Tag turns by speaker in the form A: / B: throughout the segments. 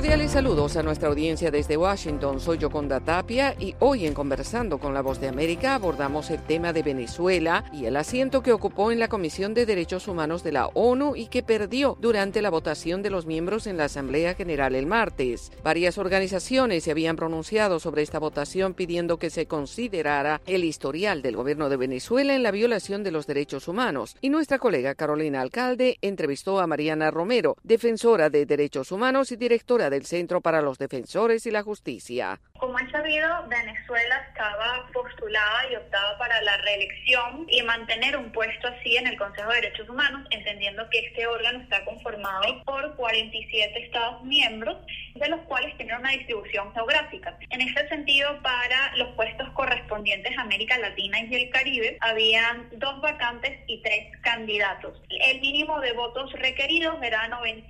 A: Cordiales saludos a nuestra audiencia desde Washington. Soy Yoconda Tapia y hoy en Conversando con la Voz de América abordamos el tema de Venezuela y el asiento que ocupó en la Comisión de Derechos Humanos de la ONU y que perdió durante la votación de los miembros en la Asamblea General el martes. Varias organizaciones se habían pronunciado sobre esta votación pidiendo que se considerara el historial del gobierno de Venezuela en la violación de los derechos humanos. Y nuestra colega Carolina Alcalde entrevistó a Mariana Romero, defensora de derechos humanos y directora del Centro para los Defensores y la Justicia.
B: Como es sabido, Venezuela estaba postulada y optaba para la reelección y mantener un puesto así en el Consejo de Derechos Humanos, entendiendo que este órgano está conformado por 47 Estados miembros, de los cuales tienen una distribución geográfica. En este sentido, para los puestos correspondientes a América Latina y el Caribe, habían 2 vacantes y 3 candidatos. El mínimo de votos requeridos era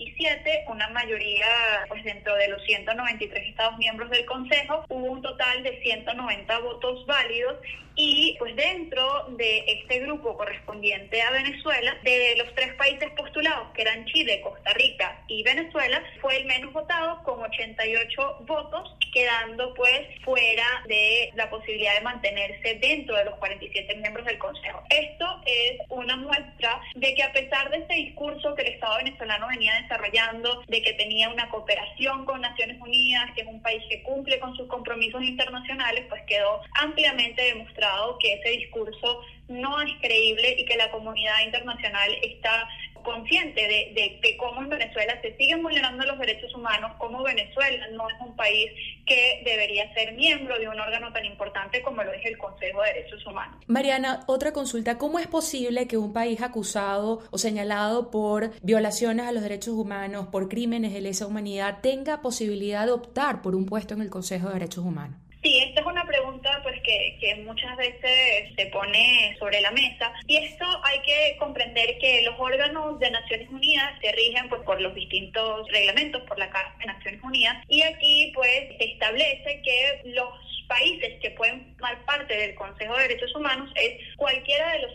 B: 97, una mayoría pues dentro de los 193 Estados miembros del Consejo. Hubo un total de 190 votos válidos y pues dentro de este grupo correspondiente a Venezuela, de los 3 países postulados, que eran Chile, Costa Rica y Venezuela, fue el menos votado con 88 votos, quedando pues fuera de la posibilidad de mantenerse dentro de los 47 miembros del Consejo. Esto es una muestra de que a pesar de este discurso que el Estado venezolano venía desarrollando, de que tenía una cooperación con Naciones Unidas, que es un país que cumple con sus compromisos internacionales, pues quedó ampliamente demostrado que ese discurso no es creíble y que la comunidad internacional está consciente de cómo en Venezuela se siguen vulnerando los derechos humanos, cómo Venezuela no es un país que debería ser miembro de un órgano tan importante como lo es el Consejo de Derechos Humanos.
C: Mariana, otra consulta. ¿Cómo es posible que un país acusado o señalado por violaciones a los derechos humanos, por crímenes de lesa humanidad, tenga posibilidad de optar por un puesto en el Consejo de Derechos Humanos?
B: Sí, esta es una pregunta pues que muchas veces se pone sobre la mesa y esto hay que comprender que los órganos de Naciones Unidas se rigen pues por los distintos reglamentos, por la Carta de Naciones Unidas y aquí pues se establece que los países que pueden formar parte del Consejo de Derechos Humanos es cualquiera de los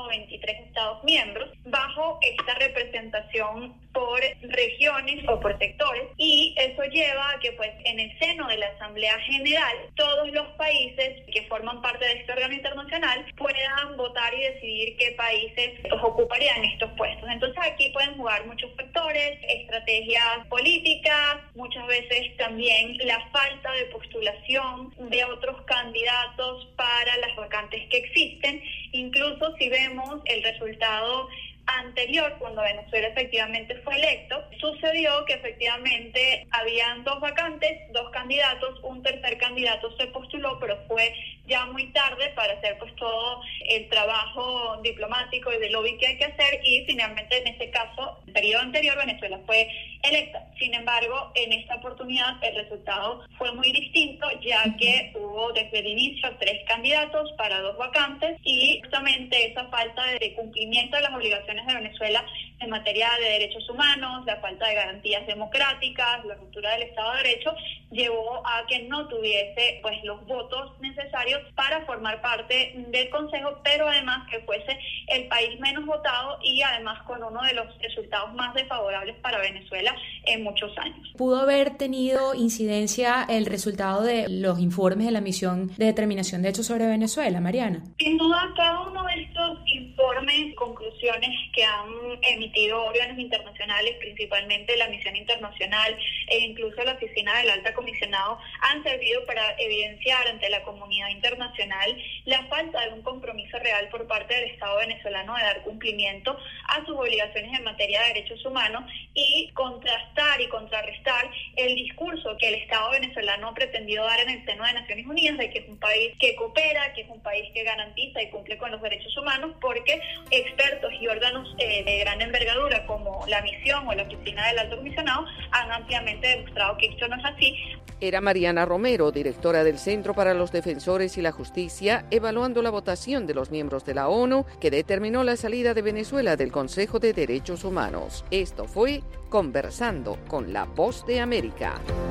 B: 193 Estados miembros bajo esta representación por regiones o por sectores y eso lleva a que pues en el seno de la Asamblea General todos los países que forman parte de este órgano internacional puedan votar y decidir qué países ocuparían estos puestos. Entonces aquí pueden jugar muchos factores, estrategias políticas, muchas veces también la falta de postulación de otros candidatos para las vacantes que existen. Incluso si vemos el resultado anterior, cuando Venezuela efectivamente fue electo, sucedió que efectivamente habían 2 vacantes, 2 candidatos, un tercer candidato se postuló, pero fue ya muy tarde para hacer pues todo el trabajo diplomático y de lobby que hay que hacer y finalmente en este caso, el periodo anterior, Venezuela fue electa. Sin embargo, en esta oportunidad el resultado fue muy distinto, ya que hubo desde el inicio 3 candidatos para 2 vacantes y justamente esa falta de cumplimiento de las obligaciones de Venezuela en materia de derechos humanos, la falta de garantías democráticas, la ruptura del Estado de Derecho, llevó a que no tuviese pues los votos necesarios para formar parte del Consejo, pero además que fuese el país menos votado y además con uno de los resultados más desfavorables para Venezuela en muchos años.
C: ¿Pudo haber tenido incidencia el resultado de los informes de la misión de determinación de hechos sobre Venezuela, Mariana?
B: Sin duda, cada uno de estos informes, conclusiones que han emitido órganos internacionales, principalmente la Misión Internacional e incluso la Oficina del Alta Comisionado, han servido para evidenciar ante la comunidad internacional la falta de un compromiso real por parte del Estado venezolano de dar cumplimiento a sus obligaciones en materia de derechos humanos y contrastar y contrarrestar el discurso que el Estado venezolano ha pretendido dar en el seno de Naciones Unidas de que es un país que coopera, que es un país que garantiza y cumple con los derechos humanos, porque expertos y órganos de gran envergadura como la misión o la Oficina del Alto Comisionado han ampliamente demostrado que esto no es así.
A: Era Mariana Romero, directora del Centro para los Defensores y la Justicia, evaluando la votación de los miembros de la ONU que determinó la salida de Venezuela del Consejo de Derechos Humanos. Esto fue Conversando con la Voz de América.